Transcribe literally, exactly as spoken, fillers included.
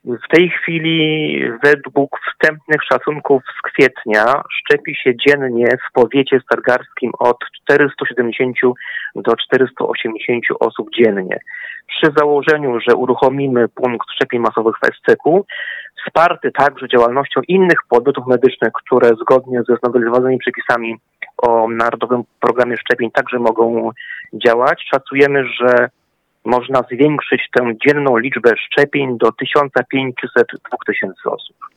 W tej chwili według wstępnych szacunków z kwietnia szczepi się dziennie w powiecie stargarskim od czterysta siedemdziesiąt do czterysta osiemdziesiąt osób dziennie. Przy założeniu, że uruchomimy punkt szczepień masowych w Esceku, wsparty także działalnością innych podmiotów medycznych, które zgodnie ze znowelizowanymi przepisami o Narodowym Programie Szczepień także mogą działać, szacujemy, że można zwiększyć tę dzienną liczbę szczepień do tysiąc pięćset do dwóch tysięcy osób.